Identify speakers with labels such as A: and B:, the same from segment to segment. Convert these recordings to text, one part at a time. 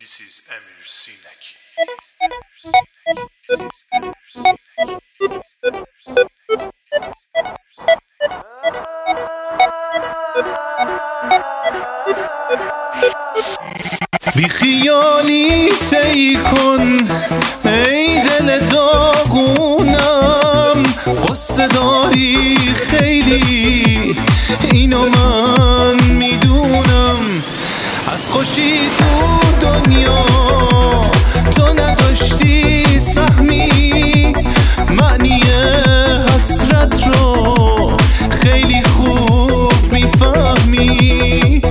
A: This is Emir Sineki.
B: بی خیالی طی کن ای دل داغونم، قصه داری خیلی اینو من میدونم. از خوشی تو دنیا تو نداشتی سهمی، معنی حسرت رو خیلی خوب میفهمی.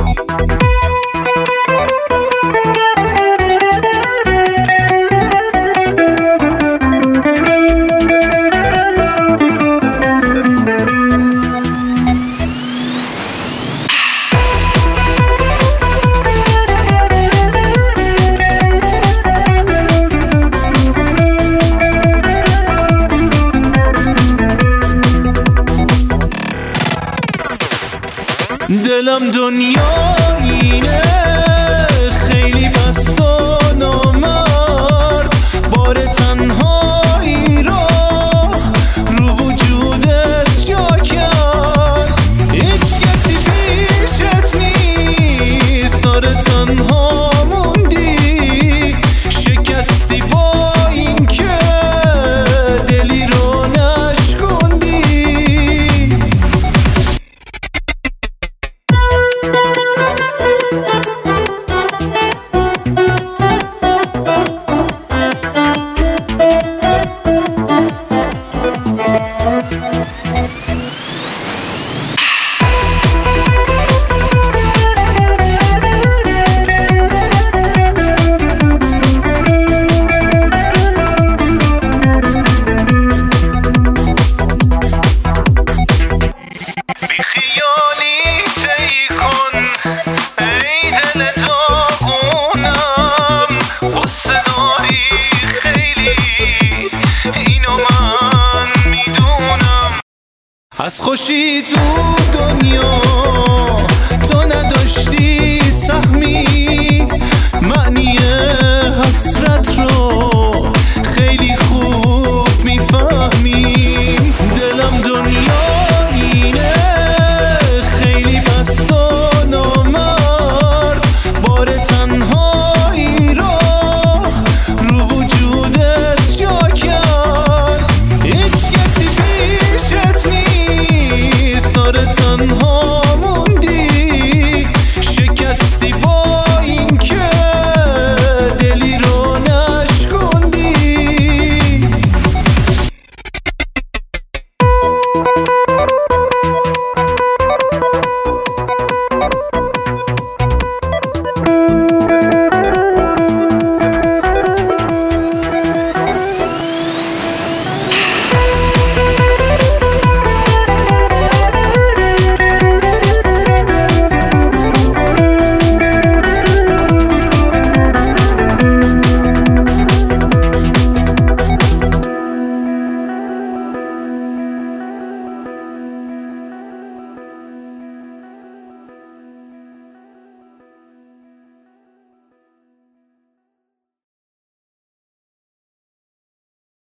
B: دلم دنیا اینه خیلی پست و نامرد، بار تنهایی رو وجودت جا کرد. هیچ کسی پیشت نیست، داره تنها موندی، شکستی با این که دلی رو نشکندی. از خوشی تو دنیا